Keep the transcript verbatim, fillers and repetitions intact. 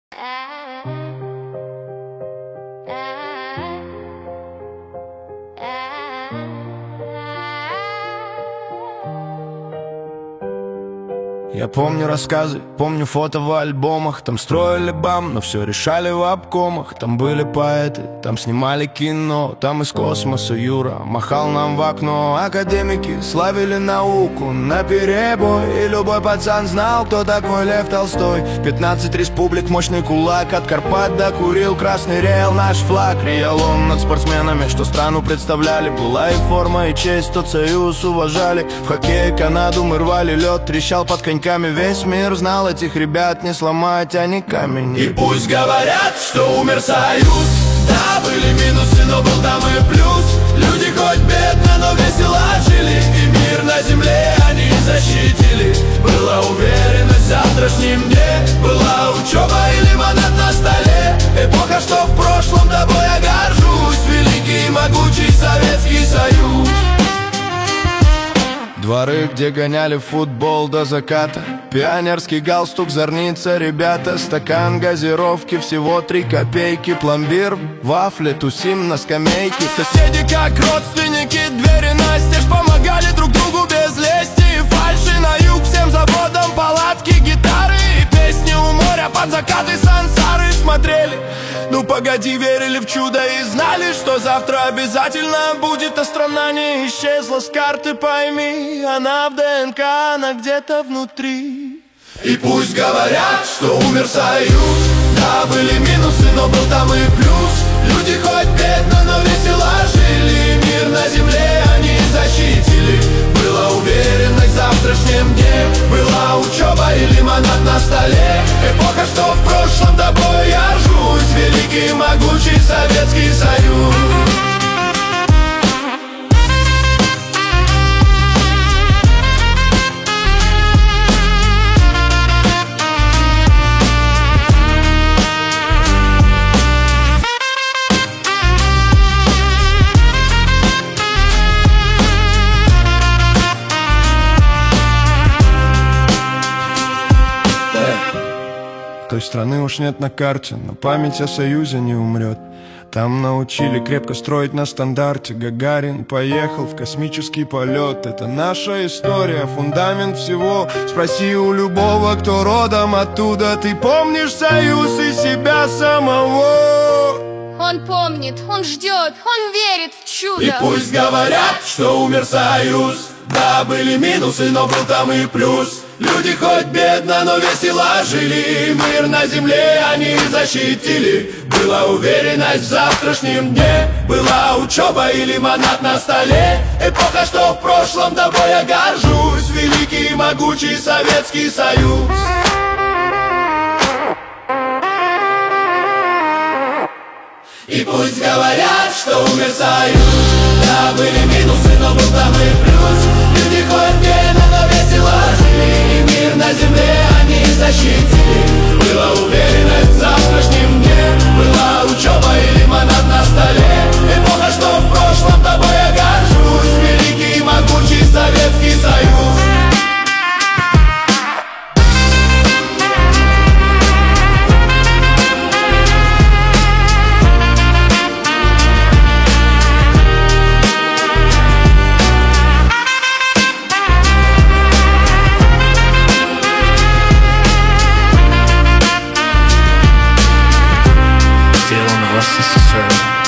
Я помню рассказы, помню фото в альбомах. Там строили бам, но все решали в обкомах. Там были поэты, там снимали кино. Там из космоса Юра махал нам в окно. Академики славили науку наперебой, и любой пацан знал, кто такой Лев Толстой. Пятнадцать республик, мощный кулак, от Карпат до Курил. Красный реял наш флаг, реял он над спортсменами, что страну представляли. Была и форма, и честь, тот союз уважали. В хоккее Канаду мы рвали лед, трещал под коньками. Весь мир знал этих ребят, не сломать они камень. И пусть говорят, что умер союз, да, были минусы, но был там и плюс. Люди хоть бедно, но весело жили, и мир на земле они защитили. Была уверенность в завтрашнем дне, была учеба и лимонад на столе. Эпоха, что в прошлом, тобой я горжусь, великий и могучий Советский Союз. Дворы, где гоняли футбол до заката, пионерский галстук, зорница, ребята. Стакан газировки, всего три копейки. Пломбир, вафли, тусим на скамейке. Соседи как родственники, двери настежь, помогали друг другу без лести и фальши. На юг всем заводам палатки, гитары и песни у моря под закаты сансары смотрели. Ну погоди, верили в чудо и знали, что завтра обязательно будет. А страна не исчезла с карты, пойми, она в ДНК, она где-то внутри. И пусть говорят, что умер союз, да, были минусы, но был там и плюс. Люди хоть бедно, но весело жили, мир на земле они защитили. Была уверенность в завтрашнем дне, была учеба и лимонад на столе. Эпоха, что в прошлом, тобой я ржусь, великий и могучий Советский Союз. Той страны уж нет на карте, но память о Союзе не умрет. Там научили крепко строить на стандарте. Гагарин поехал в космический полет. Это наша история, фундамент всего. Спроси у любого, кто родом оттуда. Ты помнишь Союз и себя самого? Он помнит, он ждет, он верит в чудо. И пусть говорят, что умер союз, да, были минусы, но был там и плюс. Люди хоть бедно, но весело жили, мир на земле они защитили. Была уверенность в завтрашнем дне, была учеба и лимонад на столе. Эпоха, что в прошлом, тобой я горжусь, великий и могучий Советский Союз. И пусть говорят, что умер союз, да, были минусы, но был там и плюс. Люди хоть бедно, но весело жили, и мир на земле они защитили. Была уверенность в завтрашнем дне, была учеба и лимонад на столе. Эпоха, что в прошлом, тобой я горжусь, великий и могучий Советский Союз. Сделано в СССР.